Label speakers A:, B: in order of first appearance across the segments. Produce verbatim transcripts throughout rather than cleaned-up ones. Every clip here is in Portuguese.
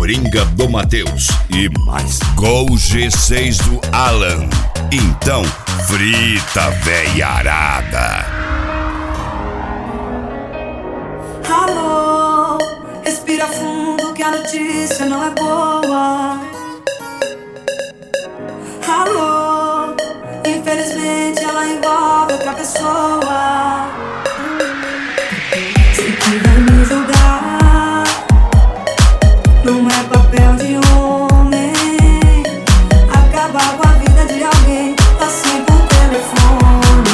A: Coringa do Matheus e mais Gol G seis do Alan. Então, frita veiarada.
B: Alô, respira fundo que a notícia não é boa. Alô, infelizmente ela envolve outra pessoa. Sei que vai me julgar, não é papel de homem acabar com a vida de alguém assim por telefone.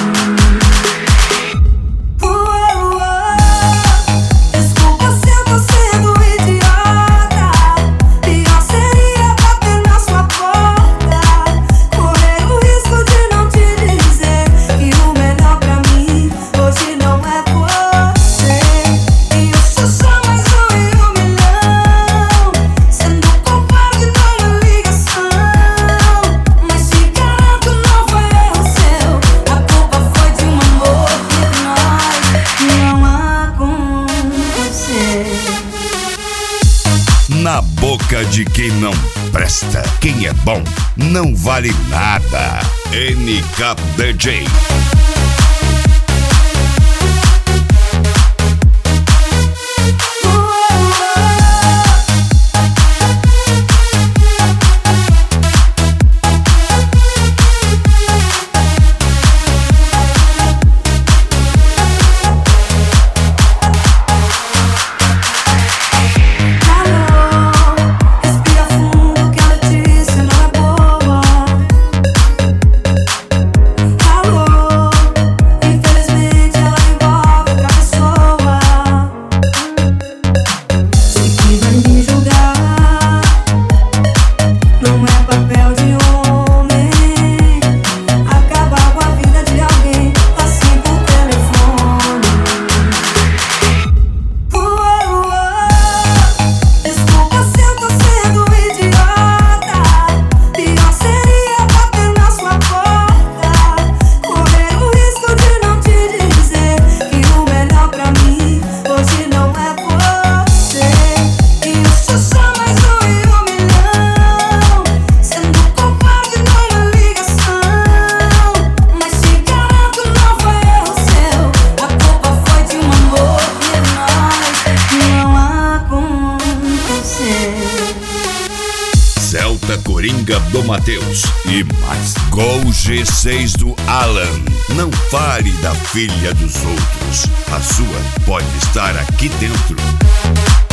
B: Uou, uou, desculpa se eu tô sendo idiota. Pior seria bater na sua porta, correr o risco de não te dizer que o melhor pra mim hoje não é você. E eu sou só mais um em um milhão, sendo culpado de uma ligação. Mas te garanto, não foi erro seu, a culpa foi de um amor entre nós, não há com você.
A: Na boca de quem não presta, quem é bom não vale nada. N K D J.
B: Respira fundo que a notícia não é boa. Alô, infelizmente ela envolve outra pessoa. Sei que vai me julgar, não é papel de homem acabar com a vida de alguém assim por telefone. Uou, uou, desculpa se eu tô sendo idiota. Pior seria bater na sua porta, correr o risco de não te dizer que o melhor pra mim hoje não é você. E eu sou só mais um em um milhão, sendo culpado de uma ligação. Mas te garanto, não foi erro seu, a culpa foi de um amor entre nós, não há com você.
A: Celta Coringa do Matheus e mais Gol G seis do Alan. Não fale da filha dos outros, a sua pode estar aqui dentro.